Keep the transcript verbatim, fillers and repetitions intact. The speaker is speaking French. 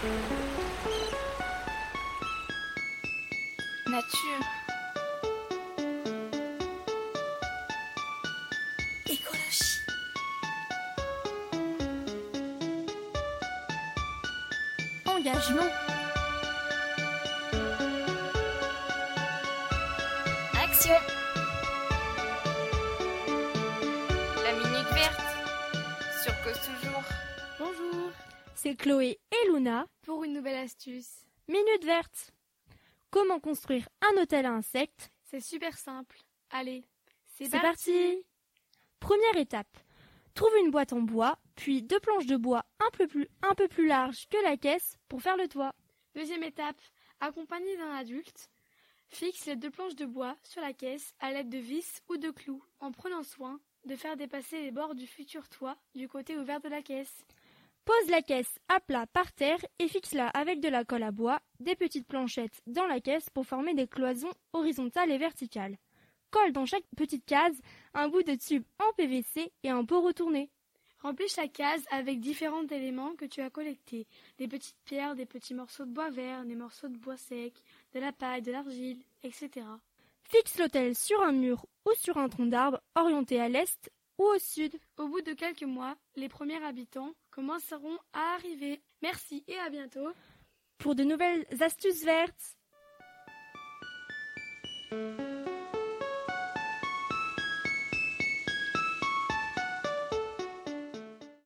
Nature. Écologie. Engagement. Action. La minute verte sur Cause Toujours. Bonjour, C'est Chloé et Luna. pour une nouvelle astuce. Minute verte. Comment construire un hôtel à insectes? C'est super simple. Allez, c'est C'est parti. parti. Première étape. Trouve une boîte en bois, puis deux planches de bois un peu plus, un peu plus larges que la caisse pour faire le toit. Deuxième étape, accompagné d'un adulte, fixe les deux planches de bois sur la caisse à l'aide de vis ou de clous, en prenant soin de faire dépasser les bords du futur toit du côté ouvert de la caisse. Pose la caisse à plat par terre et fixe-la avec de la colle à bois, des petites planchettes dans la caisse pour former des cloisons horizontales et verticales. Colle dans chaque petite case un bout de tube en P V C et un pot retourné. Remplis chaque case avec différents éléments que tu as collectés. Des petites pierres, des petits morceaux de bois vert, des morceaux de bois sec, de la paille, de l'argile, et cetera. Fixe l'hôtel sur un mur ou sur un tronc d'arbre orienté à l'est ou au sud. Au bout de quelques mois, les premiers habitants commenceront à arriver. Merci et à bientôt. Pour de nouvelles astuces vertes.